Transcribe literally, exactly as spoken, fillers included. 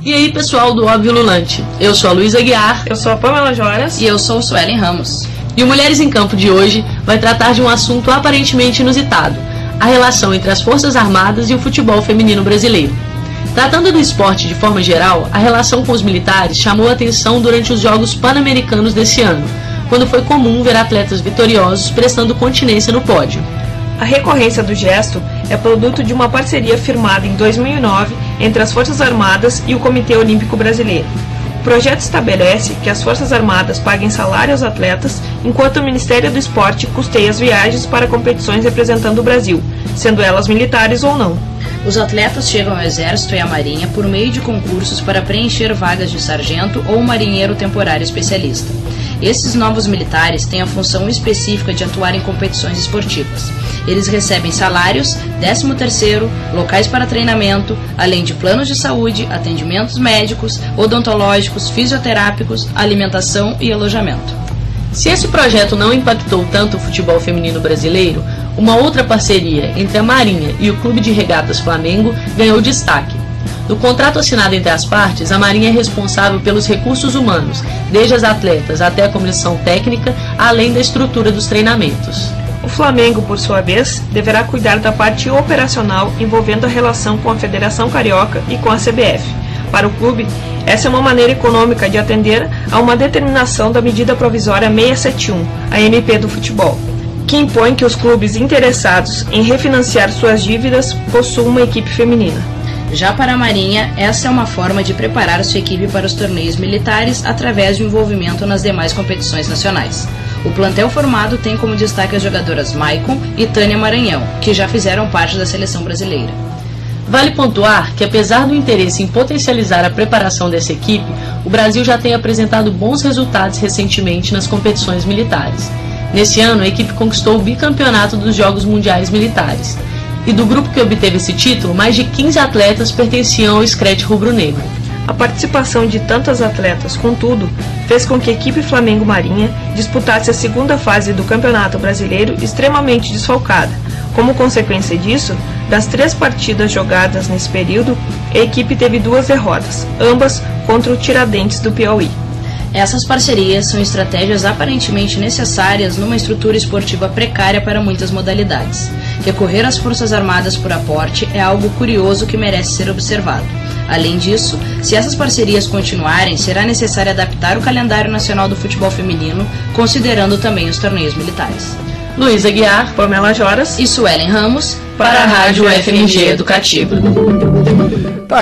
E aí, pessoal do Óbvio Lulante, eu sou a Luísa Aguiar, eu sou a Pamela Joras e eu sou a Suelen Ramos. E o Mulheres em Campo de hoje vai tratar de um assunto aparentemente inusitado, a relação entre as Forças Armadas e o futebol feminino brasileiro. Tratando do esporte de forma geral, a relação com os militares chamou a atenção durante os Jogos Pan-Americanos desse ano, quando foi comum ver atletas vitoriosos prestando continência no pódio. A recorrência do gesto é produto de uma parceria firmada em dois mil e nove entre as Forças Armadas e o Comitê Olímpico Brasileiro. O projeto estabelece que as Forças Armadas paguem salário aos atletas, enquanto o Ministério do Esporte custeia as viagens para competições representando o Brasil, sendo elas militares ou não. Os atletas chegam ao Exército e à Marinha por meio de concursos para preencher vagas de sargento ou marinheiro temporário especialista. Esses novos militares têm a função específica de atuar em competições esportivas. Eles recebem salários, décimo terceiro, locais para treinamento, além de planos de saúde, atendimentos médicos, odontológicos, fisioterápicos, alimentação e alojamento. Se esse projeto não impactou tanto o futebol feminino brasileiro, uma outra parceria entre a Marinha e o Clube de Regatas Flamengo ganhou destaque. No contrato assinado entre as partes, a Marinha é responsável pelos recursos humanos, desde as atletas até a comissão técnica, além da estrutura dos treinamentos. O Flamengo, por sua vez, deverá cuidar da parte operacional envolvendo a relação com a Federação Carioca e com a C B F. Para o clube, essa é uma maneira econômica de atender a uma determinação da medida provisória seiscentos e setenta e um, a M P do futebol, que impõe que os clubes interessados em refinanciar suas dívidas possuam uma equipe feminina. Já para a Marinha, essa é uma forma de preparar sua equipe para os torneios militares através de envolvimento nas demais competições nacionais. O plantel formado tem como destaque as jogadoras Maicon e Tânia Maranhão, que já fizeram parte da seleção brasileira. Vale pontuar que, apesar do interesse em potencializar a preparação dessa equipe, o Brasil já tem apresentado bons resultados recentemente nas competições militares. Nesse ano, a equipe conquistou o bicampeonato dos Jogos Mundiais Militares. E do grupo que obteve esse título, mais de quinze atletas pertenciam ao escrete rubro-negro. A participação de tantas atletas, contudo, fez com que a equipe Flamengo-Marinha disputasse a segunda fase do Campeonato Brasileiro extremamente desfalcada. Como consequência disso, das três partidas jogadas nesse período, a equipe teve duas derrotas, ambas contra o Tiradentes do Piauí. Essas parcerias são estratégias aparentemente necessárias numa estrutura esportiva precária para muitas modalidades. Recorrer às Forças Armadas por aporte é algo curioso que merece ser observado. Além disso, se essas parcerias continuarem, será necessário adaptar o calendário nacional do futebol feminino, considerando também os torneios militares. Luísa Aguiar, Pamela Joras e Suelen Ramos para a Rádio F M G Educativa. Tá